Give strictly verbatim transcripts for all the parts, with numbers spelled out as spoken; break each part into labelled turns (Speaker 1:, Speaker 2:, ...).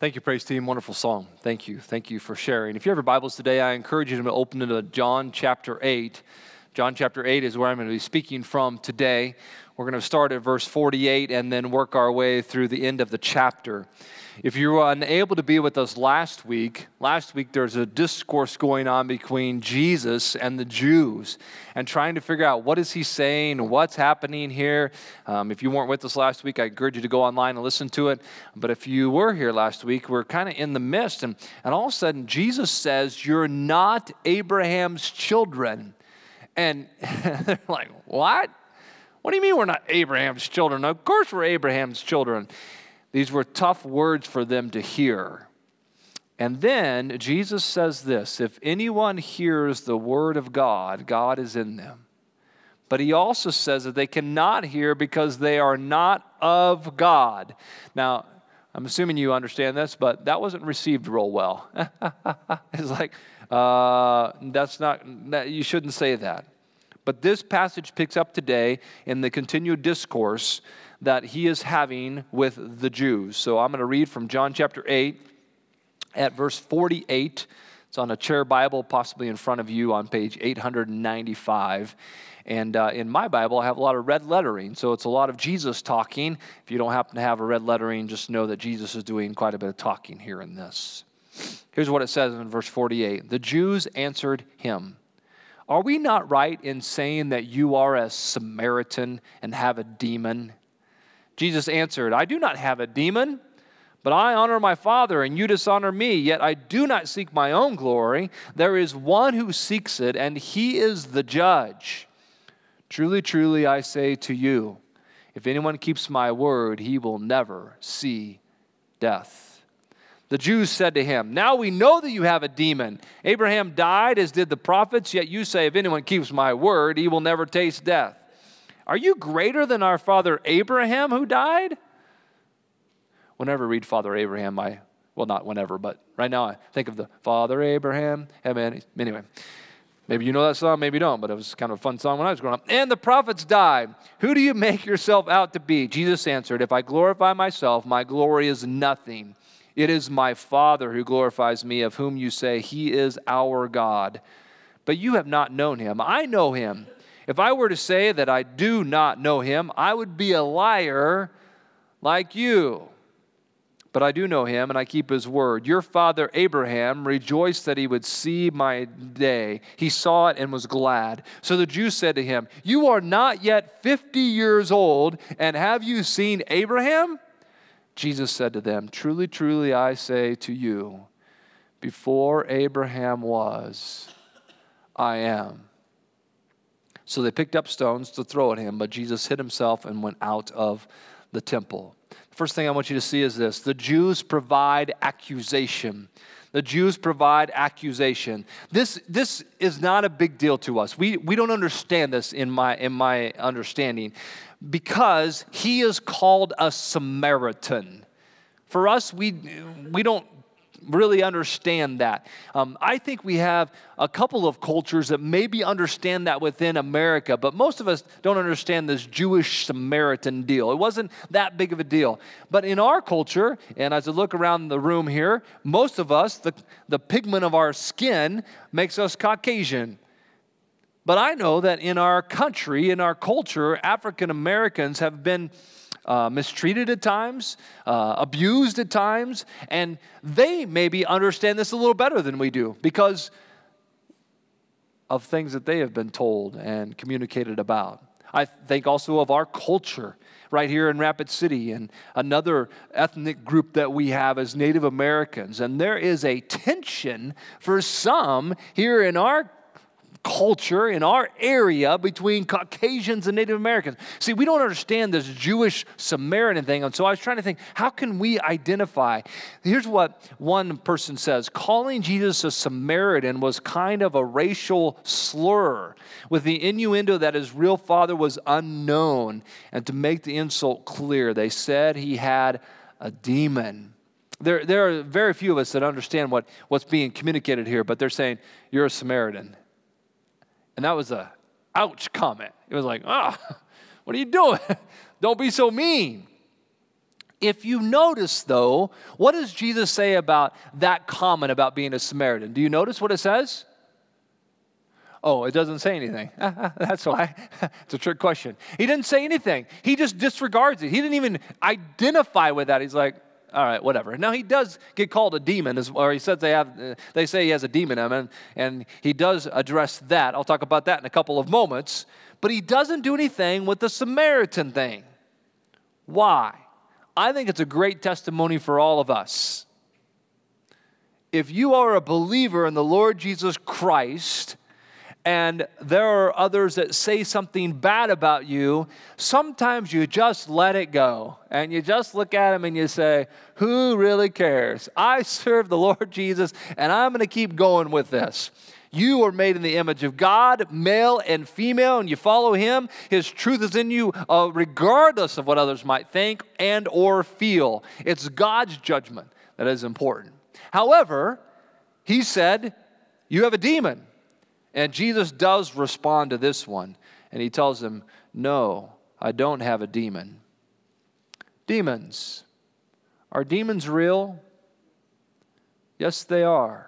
Speaker 1: Thank you, praise team. Wonderful song. Thank you. Thank you for sharing. If you have your Bibles today, I encourage you to open it to John chapter eight. John chapter eight is where I'm going to be speaking from today. We're going to start at verse forty-eight and then work our way through the end of the chapter. If you were unable to be with us last week, last week there's a discourse going on between Jesus and the Jews and trying to figure out what is he saying, what's happening here. Um, if you weren't with us last week, I encourage you to go online and listen to it. But if you were here last week, we're kind of in the midst. And, and all of a sudden, Jesus says, "You're not Abraham's children." And they're like, what? What do you mean we're not Abraham's children? Of course we're Abraham's children. These were tough words for them to hear. And then Jesus says this, if anyone hears the word of God, God is in them. But he also says that they cannot hear because they are not of God. Now, I'm assuming you understand this, but that wasn't received real well. It's like, uh, that's not, that, you shouldn't say that. But this passage picks up today in the continued discourse that he is having with the Jews. So I'm going to read from John chapter eight at verse forty-eight. It's on a chair Bible, possibly in front of you on page eight ninety-five. And uh, in my Bible, I have a lot of red lettering, so it's a lot of Jesus talking. If you don't happen to have a red lettering, just know that Jesus is doing quite a bit of talking here in this. Here's what it says in verse forty-eight. The Jews answered him, "Are we not right in saying that you are a Samaritan and have a demon?" Jesus answered, "I do not have a demon, but I honor my Father, and you dishonor me. Yet I do not seek my own glory. There is one who seeks it, and he is the judge. Truly, truly, I say to you, if anyone keeps my word, he will never see death." The Jews said to him, "Now we know that you have a demon. Abraham died, as did the prophets, yet you say, if anyone keeps my word, he will never taste death. Are you greater than our father Abraham who died?" Whenever I read Father Abraham, I, well, not whenever, but right now I think of the Father Abraham. Amen. Anyway, maybe you know that song, maybe you don't, but it was kind of a fun song when I was growing up. "And the prophets died. Who do you make yourself out to be?" Jesus answered, "If I glorify myself, my glory is nothing. It is my Father who glorifies me, of whom you say he is our God. But you have not known him. I know him. If I were to say that I do not know him, I would be a liar like you. But I do know him, and I keep his word. Your father Abraham rejoiced that he would see my day. He saw it and was glad." So the Jews said to him, "You are not yet fifty years old, and have you seen Abraham?" Jesus said to them, "Truly, truly, I say to you, before Abraham was, I am." So they picked up stones to throw at him, but Jesus hid himself and went out of the temple. The first thing I want you to see is this. The Jews provide accusation. The Jews provide accusation. This, this is not a big deal to us. We, we don't understand this in my, in my understanding because he is called a Samaritan. For us, we, we don't really understand that. Um, I think we have a couple of cultures that maybe understand that within America, but most of us don't understand this Jewish Samaritan deal. It wasn't that big of a deal. But in our culture, and as I look around the room here, most of us, the, the pigment of our skin makes us Caucasian. But I know that in our country, in our culture, African Americans have been Uh, mistreated at times, uh, abused at times, and they maybe understand this a little better than we do because of things that they have been told and communicated about. I think also of our culture right here in Rapid City and another ethnic group that we have as Native Americans, and there is a tension for some here in our culture in our area between Caucasians and Native Americans. See, we don't understand this Jewish Samaritan thing, and so I was trying to think, how can we identify? Here's what one person says. Calling Jesus a Samaritan was kind of a racial slur with the innuendo that his real father was unknown. And to make the insult clear, they said he had a demon. There, there are very few of us that understand what, what's being communicated here, but they're saying, you're a Samaritan. And that was a ouch comment. It was like, ah, oh, what are you doing? Don't be so mean. If you notice, though, what does Jesus say about that comment about being a Samaritan? Do you notice what it says? Oh, it doesn't say anything. That's why. It's a trick question. He didn't say anything. He just disregards it. He didn't even identify with that. He's like, all right, whatever. Now, he does get called a demon, or he says they have. They say he has a demon in him, and, and he does address that. I'll talk about that in a couple of moments. But he doesn't do anything with the Samaritan thing. Why? I think it's a great testimony for all of us. If you are a believer in the Lord Jesus Christ, and there are others that say something bad about you, sometimes you just let it go. And you just look at them and you say, who really cares? I serve the Lord Jesus, and I'm going to keep going with this. You are made in the image of God, male and female, and you follow Him. His truth is in you, uh, regardless of what others might think and or feel. It's God's judgment that is important. However, He said, you have a demon. And Jesus does respond to this one. And He tells him, no, I don't have a demon. Demons. Are demons real? Yes, they are.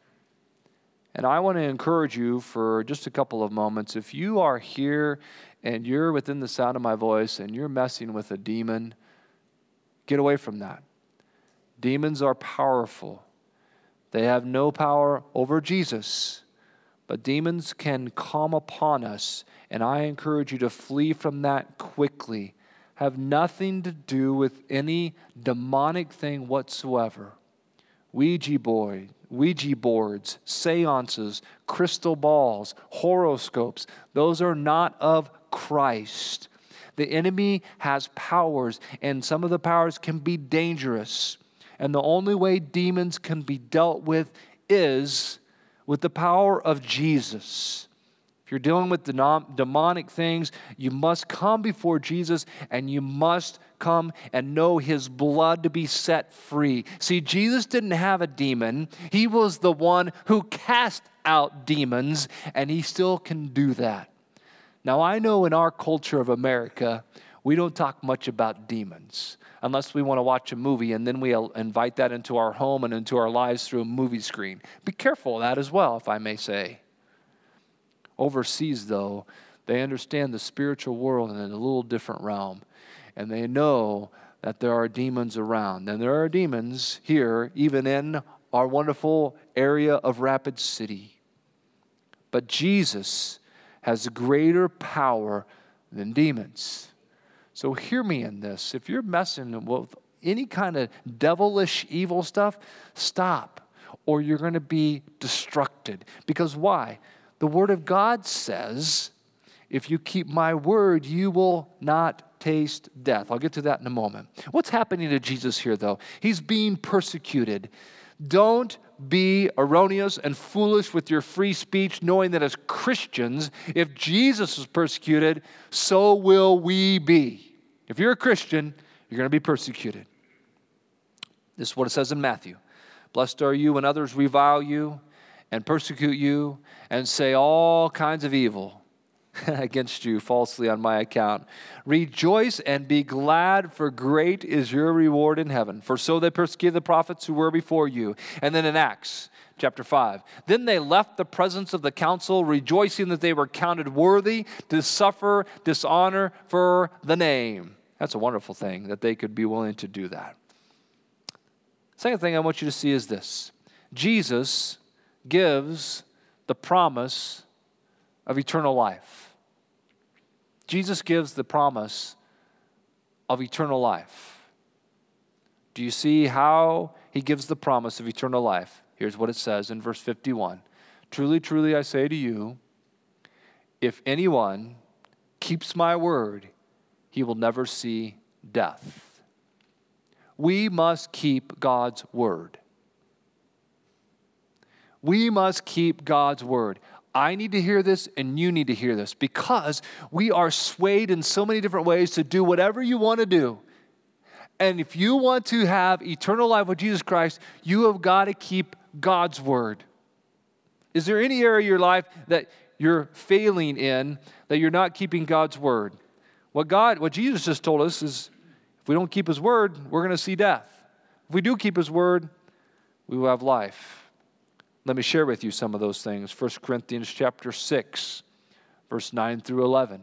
Speaker 1: And I want to encourage you for just a couple of moments. If you are here and you're within the sound of my voice and you're messing with a demon, get away from that. Demons are powerful. They have no power over Jesus. But demons can come upon us, and I encourage you to flee from that quickly. Have nothing to do with any demonic thing whatsoever. Ouija board, Ouija boards, seances, crystal balls, horoscopes, those are not of Christ. The enemy has powers, and some of the powers can be dangerous. And the only way demons can be dealt with is with the power of Jesus. If you're dealing with demonic things, you must come before Jesus, and you must come and know His blood to be set free. See, Jesus didn't have a demon. He was the one who cast out demons, and He still can do that. Now, I know in our culture of America, we don't talk much about demons unless we want to watch a movie, and then we invite that into our home and into our lives through a movie screen. Be careful of that as well, if I may say. Overseas, though, they understand the spiritual world in a little different realm, and they know that there are demons around. And there are demons here, even in our wonderful area of Rapid City. But Jesus has greater power than demons. So hear me in this. If you're messing with any kind of devilish evil stuff, stop, or you're going to be destructed. Because why? The Word of God says, if you keep my word, you will not taste death. I'll get to that in a moment. What's happening to Jesus here, though? He's being persecuted. Don't be erroneous and foolish with your free speech, knowing that as Christians, if Jesus is persecuted, so will we be. If you're a Christian, you're going to be persecuted. This is what it says in Matthew. Blessed are you when others revile you and persecute you and say all kinds of evil against you falsely on my account. Rejoice and be glad, for great is your reward in heaven. For so they persecuted the prophets who were before you. And then in Acts chapter five, then they left the presence of the council, rejoicing that they were counted worthy to suffer dishonor for the name. That's a wonderful thing, that they could be willing to do that. Second thing I want you to see is this. Jesus gives the promise of eternal life. Jesus gives the promise of eternal life. Do you see how He gives the promise of eternal life? Here's what it says in verse fifty-one. Truly, truly, I say to you, if anyone keeps my word, he will never see death. We must keep God's word. We must keep God's word. I need to hear this, and you need to hear this, because we are swayed in so many different ways to do whatever you want to do. And if you want to have eternal life with Jesus Christ, you have got to keep God's word. Is there any area of your life that you're failing in, that you're not keeping God's word? What God, what Jesus just told us is, If we don't keep his word, we're going to see death. If we do keep his word, we will have life. Let me share with you some of those things. First Corinthians chapter six, verse nine through eleven.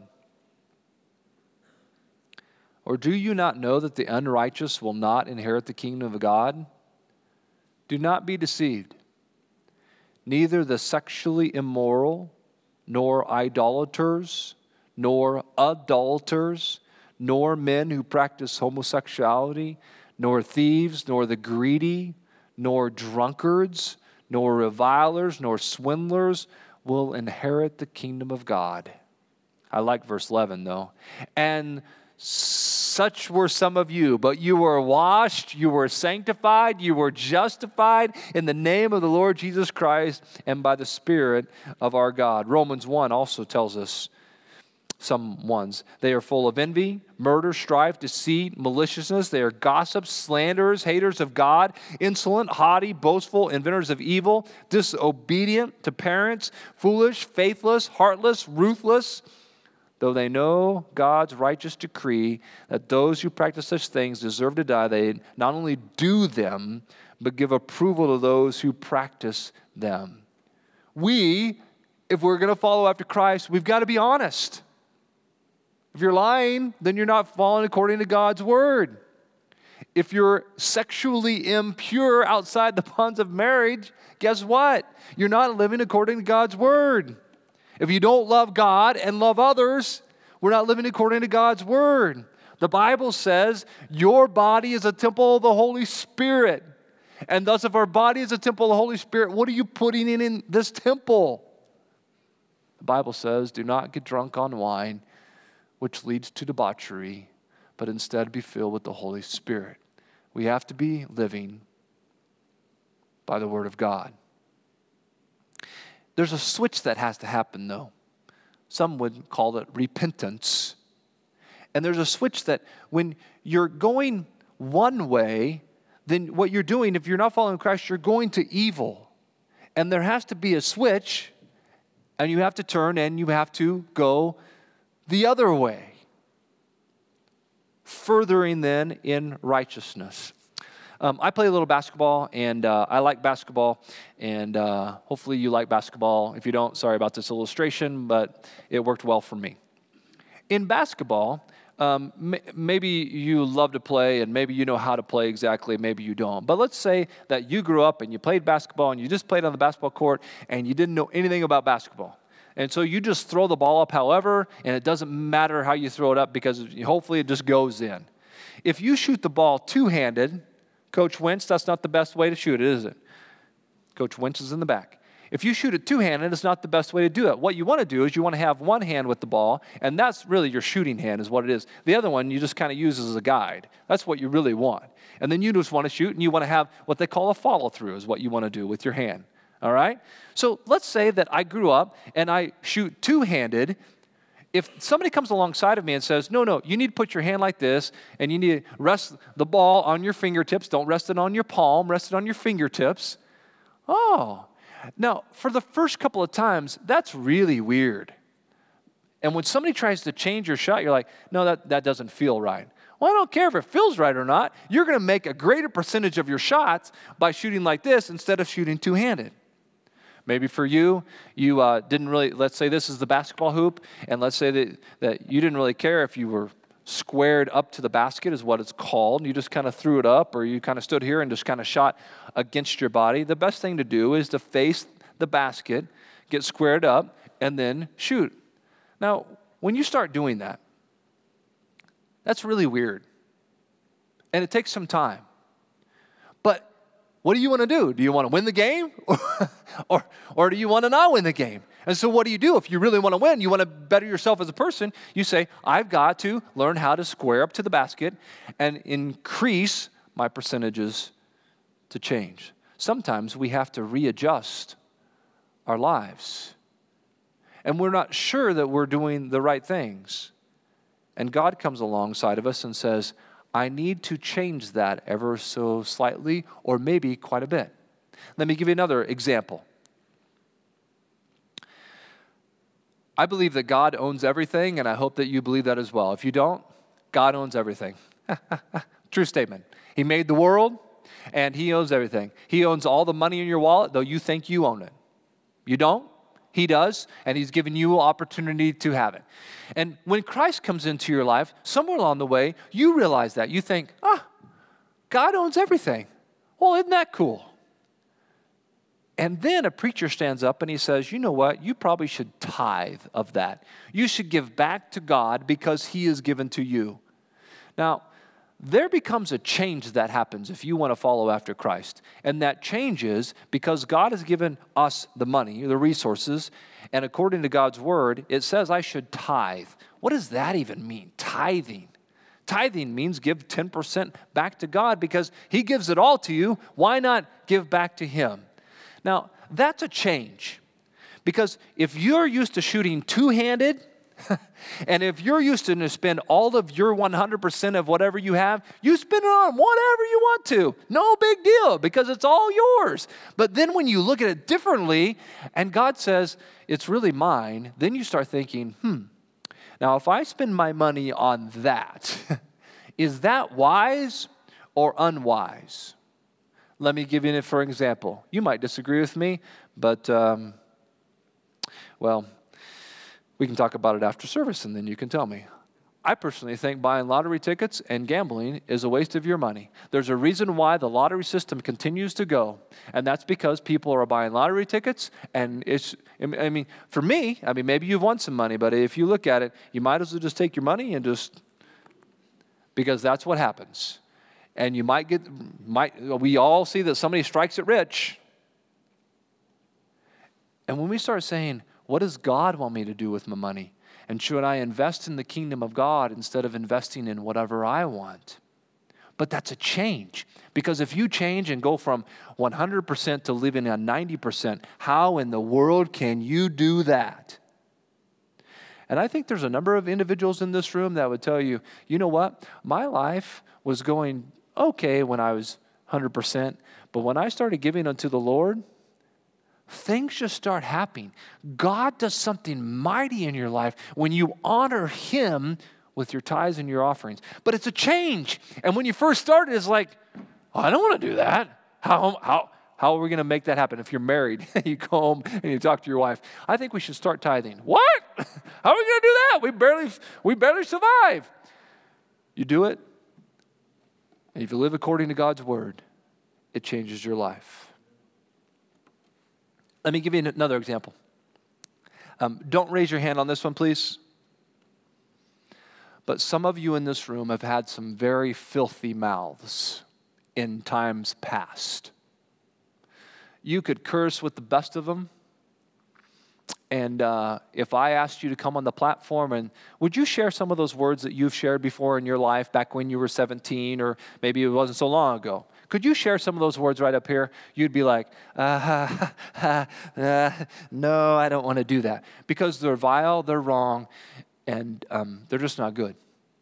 Speaker 1: Or do you not know that the unrighteous will not inherit the kingdom of God? Do not be deceived. Neither the sexually immoral, nor idolaters, nor adulterers, nor men who practice homosexuality, nor thieves, nor the greedy, nor drunkards, nor revilers, nor swindlers will inherit the kingdom of God. I like verse eleven though. And such were some of you, but you were washed, you were sanctified, you were justified in the name of the Lord Jesus Christ and by the Spirit of our God. Romans one also tells us some ones. They are full of envy, murder, strife, deceit, maliciousness. They are gossips, slanderers, haters of God, insolent, haughty, boastful, inventors of evil, disobedient to parents, foolish, faithless, heartless, ruthless. Though they know God's righteous decree that those who practice such things deserve to die, they not only do them, but give approval to those who practice them. We, if we're going to follow after Christ, we've got to be honest. If you're lying, then you're not following according to God's word. If you're sexually impure outside the bonds of marriage, guess what? You're not living according to God's word. If you don't love God and love others, we're not living according to God's word. The Bible says your body is a temple of the Holy Spirit. And thus, if our body is a temple of the Holy Spirit, what are you putting in in this temple? The Bible says, do not get drunk on wine, which leads to debauchery, but instead be filled with the Holy Spirit. We have to be living by the word of God. There's a switch that has to happen, though. Some would call it repentance. And there's a switch that when you're going one way, then what you're doing, if you're not following Christ, you're going to evil. And there has to be a switch, and you have to turn and you have to go the other way. Furthering then in righteousness. Um, I play a little basketball, and uh, I like basketball, and uh, hopefully you like basketball. If you don't, sorry about this illustration, but it worked well for me. In basketball, um, m- maybe you love to play, and maybe you know how to play exactly, maybe you don't. But let's say that you grew up and you played basketball, and you just played on the basketball court, and you didn't know anything about basketball. And so you just throw the ball up however, and it doesn't matter how you throw it up because hopefully it just goes in. If you shoot the ball two-handed, Coach Wentz, that's not the best way to shoot it, is it? Coach Wentz is in the back. If you shoot it two-handed, it's not the best way to do it. What you want to do is you want to have one hand with the ball, and that's really your shooting hand is what it is. The other one you just kind of use as a guide. That's what you really want. And then you just want to shoot, and you want to have what they call a follow-through is what you want to do with your hand. All right? So let's say that I grew up, and I shoot two-handed. If somebody comes alongside of me and says, no, no, you need to put your hand like this, and you need to rest the ball on your fingertips. Don't rest it on your palm. Rest it on your fingertips. Oh. Now, for the first couple of times, that's really weird. And when somebody tries to change your shot, you're like, no, that, that doesn't feel right. Well, I don't care if it feels right or not. You're going to make a greater percentage of your shots by shooting like this instead of shooting two-handed. Maybe for you, you uh, didn't really, let's say this is the basketball hoop, and let's say that, that you didn't really care if you were squared up to the basket is what it's called, and you just kind of threw it up, or you kind of stood here and just kind of shot against your body. The best thing to do is to face the basket, get squared up, and then shoot. Now, when you start doing that, that's really weird, and it takes some time. But what do you want to do? Do you want to win the game? or, or do you want to not win the game? And so what do you do? If you really want to win, you want to better yourself as a person, you say, I've got to learn how to square up to the basket and increase my percentages to change. Sometimes we have to readjust our lives. And we're not sure that we're doing the right things. And God comes alongside of us and says, I need to change that ever so slightly, or maybe quite a bit. Let me give you another example. I believe that God owns everything, and I hope that you believe that as well. If you don't, God owns everything. True statement. He made the world, and he owns everything. He owns all the money in your wallet, though you think you own it. You don't? He does, and he's given you opportunity to have it. And when Christ comes into your life, somewhere along the way, you realize that. You think, ah, God owns everything. Well, isn't that cool? And then a preacher stands up and he says, you know what? You probably should tithe of that. You should give back to God because he is given to you. Now, there becomes a change that happens if you want to follow after Christ. And that changes because God has given us the money, the resources, and according to God's word, it says I should tithe. What does that even mean, tithing? Tithing means give ten percent back to God because he gives it all to you. Why not give back to him? Now, that's a change because if you're used to shooting two-handed, and if you're used to spend all of your one hundred percent of whatever you have, you spend it on whatever you want to. No big deal because it's all yours. But then when you look at it differently and God says, it's really mine, then you start thinking, hmm, now if I spend my money on that, is that wise or unwise? Let me give you it for example. You might disagree with me, but, um, well, we can talk about it after service, and then you can tell me. I personally think buying lottery tickets and gambling is a waste of your money. There's a reason why the lottery system continues to go, and that's because people are buying lottery tickets, and it's, I mean, for me, I mean, maybe you've won some money, but if you look at it, you might as well just take your money and just, because that's what happens. And you might get, might we all see that somebody strikes it rich. And when we start saying, what does God want me to do with my money? And should I invest in the kingdom of God instead of investing in whatever I want? But that's a change. Because if you change and go from one hundred percent to living on ninety percent, how in the world can you do that? And I think there's a number of individuals in this room that would tell you, you know what? My life was going okay when I was one hundred percent, but when I started giving unto the Lord, things just start happening. God does something mighty in your life when you honor him with your tithes and your offerings. But it's a change. And when you first started, it's like, oh, I don't want to do that. How, how, how are we going to make that happen? If you're married, you go home and you talk to your wife, I think we should start tithing. What? How are we going to do that? We barely, we barely survive. You do it, and if you live according to God's word, it changes your life. Let me give you another example. Um, don't raise your hand on this one, please. But some of you in this room have had some very filthy mouths in times past. You could curse with the best of them. And uh, if I asked you to come on the platform, and would you share some of those words that you've shared before in your life back when you were seventeen, or maybe it wasn't so long ago? Could you share some of those words right up here? You'd be like, uh, uh, uh, no, I don't want to do that. Because they're vile, they're wrong, and um, they're just not good.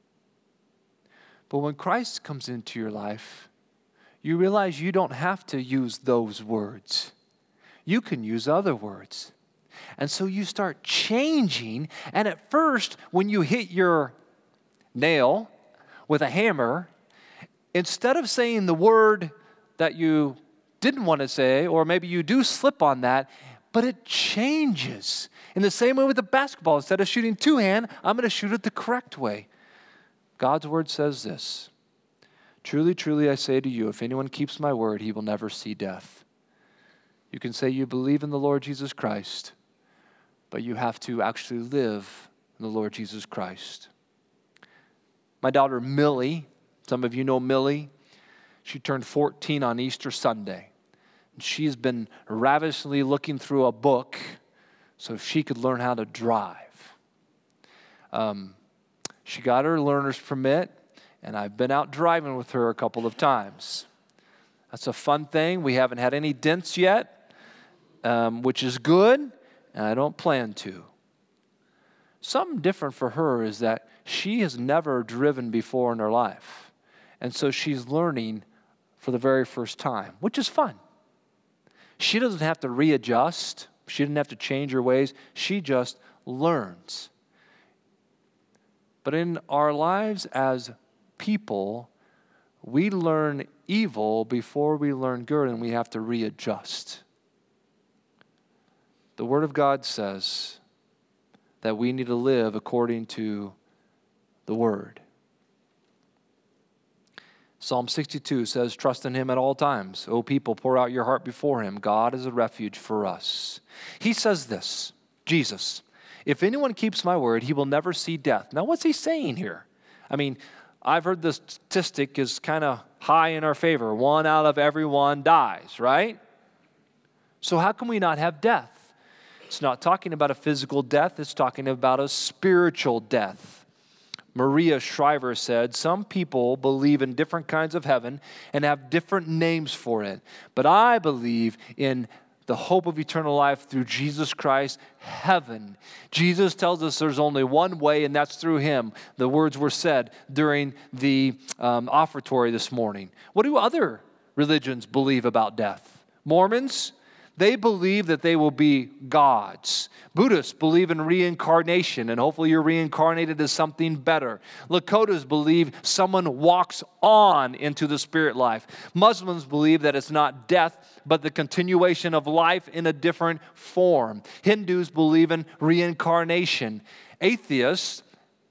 Speaker 1: But when Christ comes into your life, you realize you don't have to use those words. You can use other words. And so you start changing, and at first, when you hit your nail with a hammer, instead of saying the word that you didn't want to say, or maybe you do slip on that, but it changes. In the same way with the basketball, instead of shooting two-hand, I'm going to shoot it the correct way. God's word says this, truly, truly, I say to you, if anyone keeps my word, he will never see death. You can say you believe in the Lord Jesus Christ, but you have to actually live in the Lord Jesus Christ. My daughter, Millie, some of you know Millie. She turned fourteen on Easter Sunday. And she's been ravishingly looking through a book so she could learn how to drive. Um, she got her learner's permit, and I've been out driving with her a couple of times. That's a fun thing. We haven't had any dents yet, um, which is good, and I don't plan to. Something different for her is that she has never driven before in her life. And so she's learning for the very first time, which is fun. She doesn't have to readjust. She didn't have to change her ways. She just learns. But in our lives as people, we learn evil before we learn good, and we have to readjust. The Word of God says that we need to live according to the Word. Psalm sixty-two says, trust in Him at all times. O people, pour out your heart before Him. God is a refuge for us. He says this, Jesus, if anyone keeps my word, he will never see death. Now, what's He saying here? I mean, I've heard the statistic is kind of high in our favor. One out of every one dies, right? So how can we not have death? It's not talking about a physical death. It's talking about a spiritual death. Maria Shriver said, some people believe in different kinds of heaven and have different names for it. But I believe in the hope of eternal life through Jesus Christ, heaven. Jesus tells us there's only one way, and that's through Him. The words were said during the um, offertory this morning. What do other religions believe about death? Mormons, they believe that they will be gods. Buddhists believe in reincarnation, and hopefully you're reincarnated as something better. Lakotas believe someone walks on into the spirit life. Muslims believe that it's not death, but the continuation of life in a different form. Hindus believe in reincarnation. Atheists,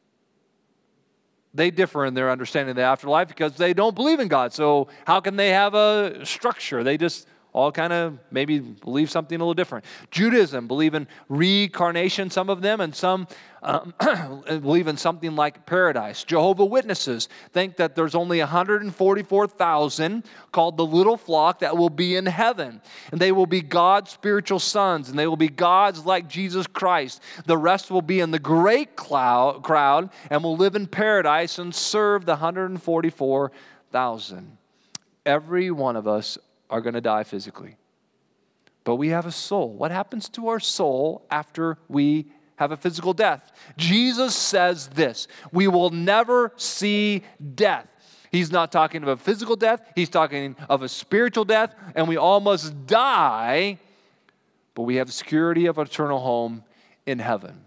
Speaker 1: they differ in their understanding of the afterlife because they don't believe in God. So how can they have a structure? They just all kind of maybe believe something a little different. Judaism believe in reincarnation, some of them, and some um, believe in something like paradise. Jehovah's Witnesses think that there's only one hundred forty-four thousand called the little flock that will be in heaven. And they will be God's spiritual sons, and they will be gods like Jesus Christ. The rest will be in the great cloud, crowd and will live in paradise and serve the one hundred forty-four thousand. Every one of us are going to die physically. But we have a soul. What happens to our soul after we have a physical death? Jesus says this, we will never see death. He's not talking of a physical death. He's talking of a spiritual death, and we all must die, but we have the security of eternal home in heaven.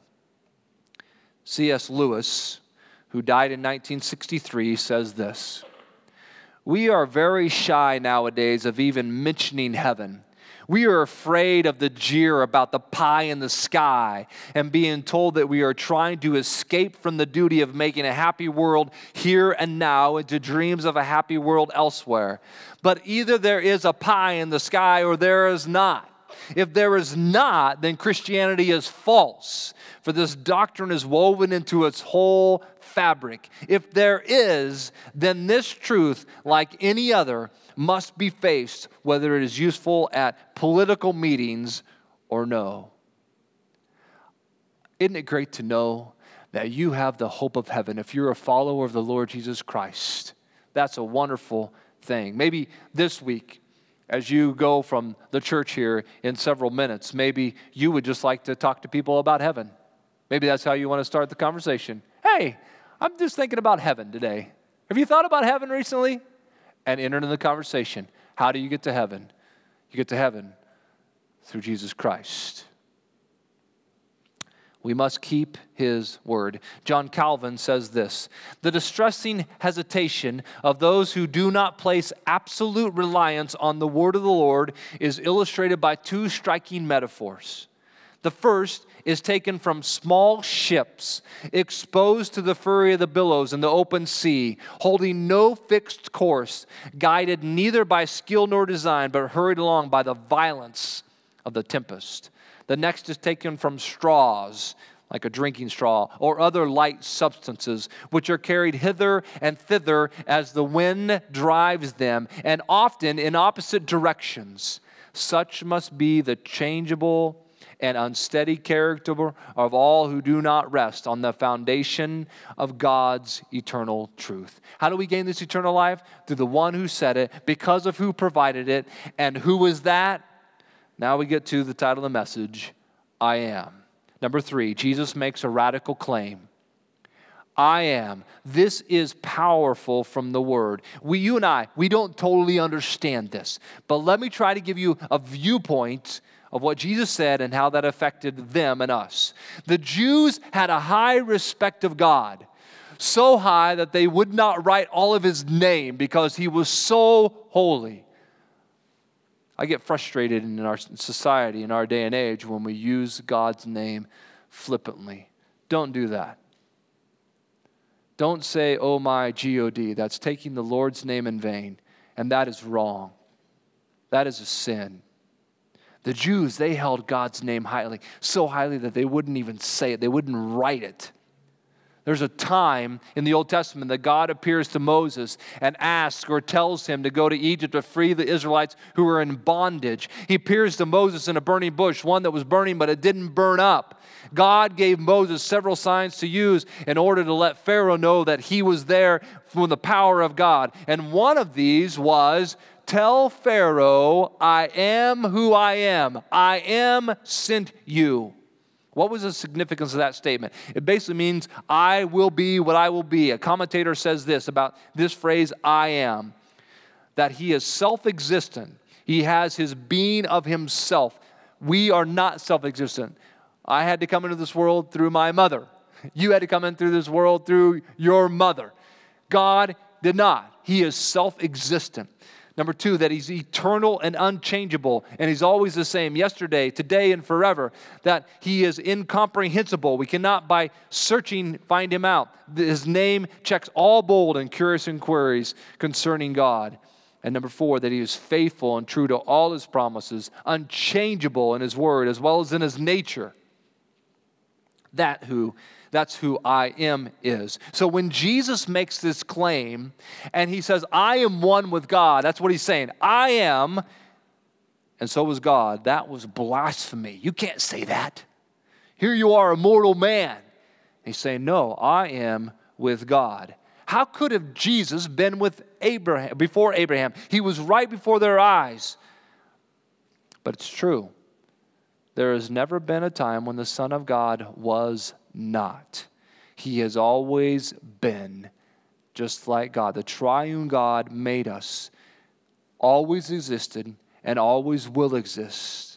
Speaker 1: C S Lewis, who died in nineteen sixty-three, says this, we are very shy nowadays of even mentioning heaven. We are afraid of the jeer about the pie in the sky and being told that we are trying to escape from the duty of making a happy world here and now into dreams of a happy world elsewhere. But either there is a pie in the sky or there is not. If there is not, then Christianity is false, for this doctrine is woven into its whole fabric. If there is, then this truth, like any other, must be faced, whether it is useful at political meetings or no. Isn't it great to know that you have the hope of heaven if you're a follower of the Lord Jesus Christ? That's a wonderful thing. Maybe this week, as you go from the church here in several minutes, maybe you would just like to talk to people about heaven. Maybe that's how you want to start the conversation. Hey, I'm just thinking about heaven today. Have you thought about heaven recently? And enter into the conversation. How do you get to heaven? You get to heaven through Jesus Christ. We must keep His word. John Calvin says this, the distressing hesitation of those who do not place absolute reliance on the word of the Lord is illustrated by two striking metaphors. The first is taken from small ships exposed to the fury of the billows in the open sea, holding no fixed course, guided neither by skill nor design, but hurried along by the violence of the tempest. The next is taken from straws, like a drinking straw, or other light substances, which are carried hither and thither as the wind drives them, and often in opposite directions. Such must be the changeable and unsteady character of all who do not rest on the foundation of God's eternal truth. How do we gain this eternal life? Through the one who said it, because of who provided it, and who was that? Now we get to the title of the message, I am. Number three, Jesus makes a radical claim. I am. This is powerful from the Word. We, you and I, we don't totally understand this, but let me try to give you a viewpoint of what Jesus said and how that affected them and us. The Jews had a high respect of God, so high that they would not write all of his name because he was so holy. I get frustrated in our society, in our day and age, when we use God's name flippantly. Don't do that. Don't say, oh my God. That's taking the Lord's name in vain, and that is wrong. That is a sin. The Jews, they held God's name highly, so highly that they wouldn't even say it. They wouldn't write it. There's a time in the Old Testament that God appears to Moses and asks or tells him to go to Egypt to free the Israelites who were in bondage. He appears to Moses in a burning bush, one that was burning, but it didn't burn up. God gave Moses several signs to use in order to let Pharaoh know that he was there from the power of God. And one of these was, tell Pharaoh, I am who I am. I am sent you. What was the significance of that statement? It basically means, I will be what I will be. A commentator says this about this phrase, I am, that he is self-existent. He has his being of himself. We are not self-existent. I had to come into this world through my mother. You had to come in through this world through your mother. God did not. He is self-existent. Number two, that he's eternal and unchangeable, and he's always the same, yesterday, today, and forever. That he is incomprehensible. We cannot, by searching, find him out. His name checks all bold and curious inquiries concerning God. And number four, that he is faithful and true to all his promises, unchangeable in his word as well as in his nature. That who That's who I am is. So when Jesus makes this claim and he says, I am one with God, that's what he's saying. I am, and so was God. That was blasphemy. You can't say that. Here you are, a mortal man. He's saying, no, I am with God. How could have Jesus been with Abraham, before Abraham? He was right before their eyes. But it's true. There has never been a time when the Son of God was not. He has always been just like God. The triune God made us, always existed, and always will exist.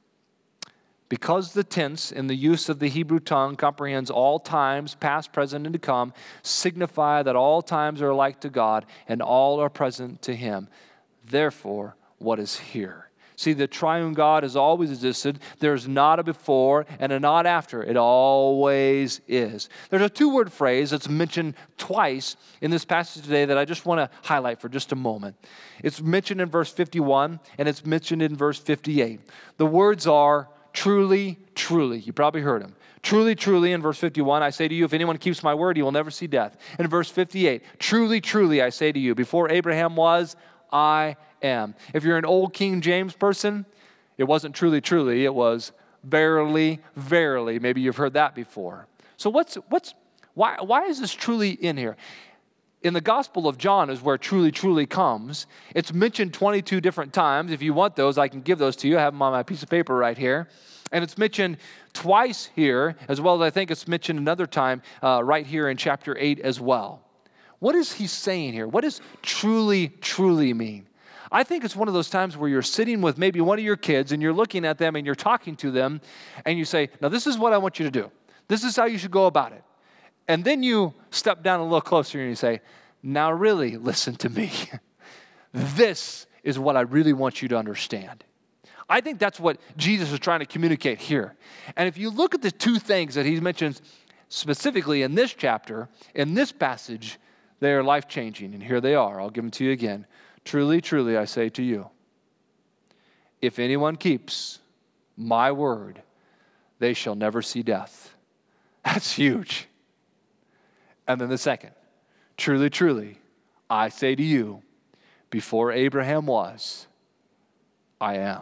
Speaker 1: Because the tense in the use of the Hebrew tongue comprehends all times, past, present, and to come, signify that all times are alike to God, and all are present to Him. Therefore, what is here? See, the triune God has always existed. There's not a before and a not after. It always is. There's a two-word phrase that's mentioned twice in this passage today that I just want to highlight for just a moment. It's mentioned in verse fifty-one and it's mentioned in verse fifty-eight. The words are truly, truly. You probably heard them. Truly, truly, in verse fifty-one, I say to you, if anyone keeps my word, he will never see death. In verse fifty-eight, truly, truly, I say to you, before Abraham was, I am. If you're an old King James person, it wasn't truly, truly. It was verily, verily. Maybe you've heard that before. So what's what's why why is this truly in here? In the Gospel of John is where truly, truly comes. It's mentioned twenty-two different times. If you want those, I can give those to you. I have them on my piece of paper right here. And it's mentioned twice here, as well as I think it's mentioned another time uh, right here in chapter eight as well. What is he saying here? What does truly, truly mean? I think it's one of those times where you're sitting with maybe one of your kids and you're looking at them and you're talking to them and you say, now this is what I want you to do. This is how you should go about it. And then you step down a little closer and you say, now really listen to me. This is what I really want you to understand. I think that's what Jesus is trying to communicate here. And if you look at the two things that he mentions specifically in this chapter, in this passage, they are life-changing. And here they are. I'll give them to you again. Truly, truly, I say to you, if anyone keeps my word, they shall never see death. That's huge. And then the second, truly, truly, I say to you, before Abraham was, I am.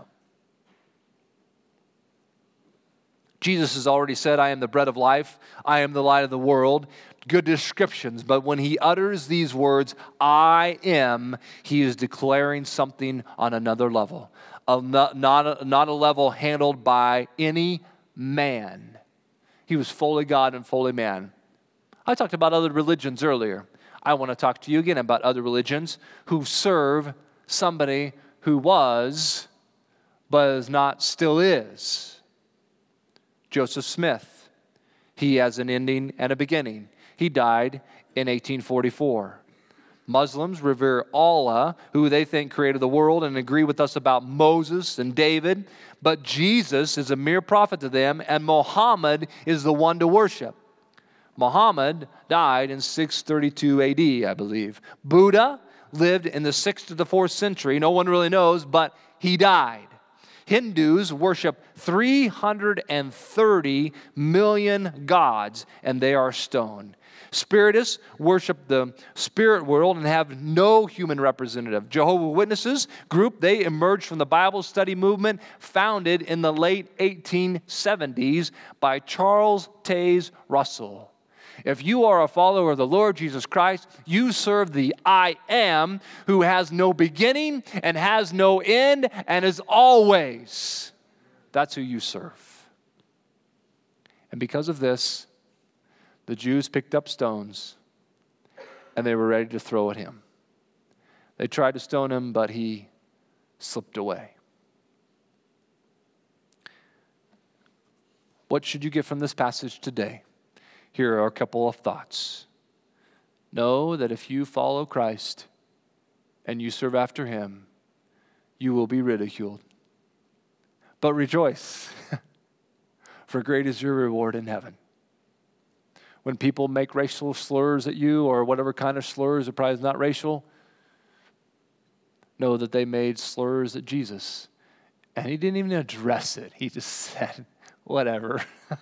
Speaker 1: Jesus has already said, I am the bread of life. I am the light of the world. Good descriptions, but when he utters these words, I am, he is declaring something on another level, a, not, not, a, not a level handled by any man. He was fully God and fully man. I talked about other religions earlier. I want to talk to you again about other religions who serve somebody who was, but is not, still is. Joseph Smith, he has an ending and a beginning. He died in eighteen forty-four. Muslims revere Allah, who they think created the world, and agree with us about Moses and David. But Jesus is a mere prophet to them, and Muhammad is the one to worship. Muhammad died in six thirty-two A D, I believe. Buddha lived in the sixth to the fourth century. No one really knows, but he died. Hindus worship three hundred thirty million gods, and they are stone. Spiritists worship the spirit world and have no human representative. Jehovah's Witnesses group, they emerged from the Bible study movement founded in the late eighteen seventies by Charles Taze Russell. If you are a follower of the Lord Jesus Christ, you serve the I Am, who has no beginning and has no end and is always. That's who you serve. And because of this, the Jews picked up stones and they were ready to throw at him. They tried to stone him, but he slipped away. What should you get from this passage today? Here are a couple of thoughts. Know that if you follow Christ and you serve after him, you will be ridiculed. But rejoice, for great is your reward in heaven. When people make racial slurs at you or whatever kind of slurs, it probably is not racial, know that they made slurs at Jesus. And he didn't even address it. He just said, whatever.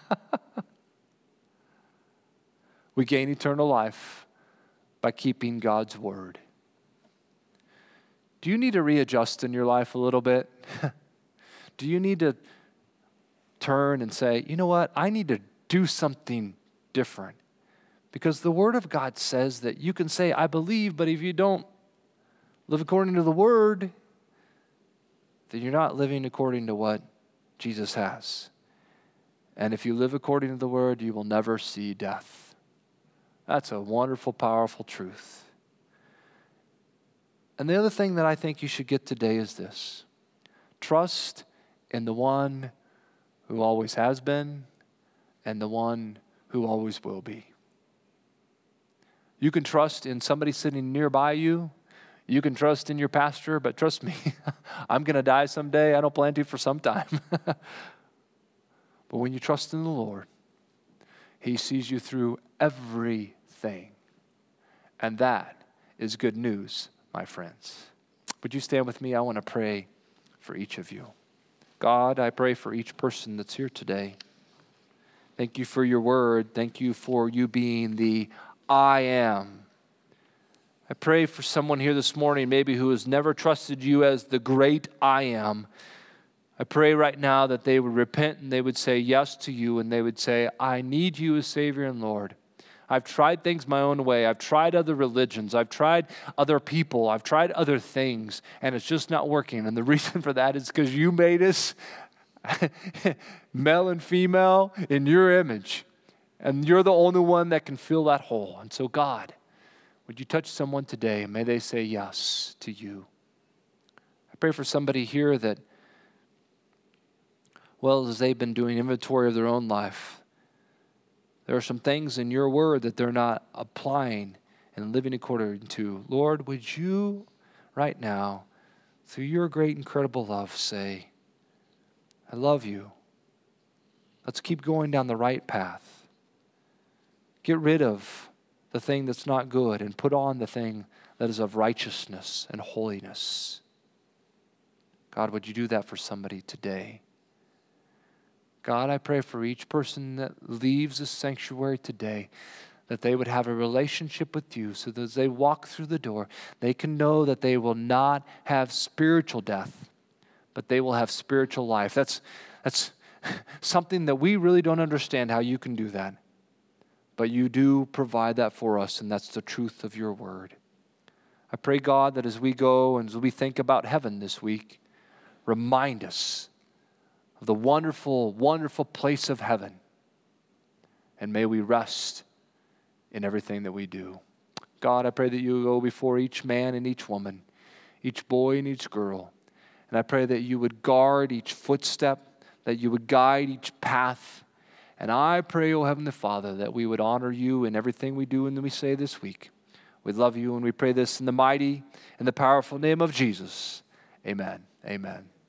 Speaker 1: We gain eternal life by keeping God's word. Do you need to readjust in your life a little bit? Do you need to turn and say, you know what, I need to do something different? Because the Word of God says that you can say, I believe, but if you don't live according to the Word, then you're not living according to what Jesus has. And if you live according to the Word, you will never see death. That's a wonderful, powerful truth. And the other thing that I think you should get today is this. Trust in the one who always has been and the one who always will be. You can trust in somebody sitting nearby you. You can trust in your pastor, but trust me, I'm going to die someday. I don't plan to for some time. But when you trust in the Lord, he sees you through everything. And that is good news, my friends. Would you stand with me? I want to pray for each of you. God, I pray for each person that's here today. Thank you for your word. Thank you for you being the I am. I pray for someone here this morning maybe who has never trusted you as the great I am. I pray right now that they would repent and they would say yes to you and they would say, I need you as Savior and Lord. I've tried things my own way. I've tried other religions. I've tried other people. I've tried other things, and it's just not working. And the reason for that is because you made us male and female in your image. And you're the only one that can fill that hole. And so, God, would you touch someone today, and may they say yes to you. I pray for somebody here that, well, as they've been doing inventory of their own life, there are some things in your word that they're not applying and living according to. Lord, would you right now, through your great, incredible love, say, I love you. Let's keep going down the right path. Get rid of the thing that's not good and put on the thing that is of righteousness and holiness. God, would you do that for somebody today? God, I pray for each person that leaves the sanctuary today, that they would have a relationship with you so that as they walk through the door, they can know that they will not have spiritual death, but they will have spiritual life. That's, that's something that we really don't understand how you can do that. But you do provide that for us, and that's the truth of your word. I pray, God, that as we go and as we think about heaven this week, remind us of the wonderful, wonderful place of heaven. And may we rest in everything that we do. God, I pray that you go before each man and each woman, each boy and each girl. And I pray that you would guard each footstep, that you would guide each path, And I pray, O Heavenly Father, that we would honor you in everything we do and we say this week. We love you, and we pray this in the mighty and the powerful name of Jesus. Amen. Amen.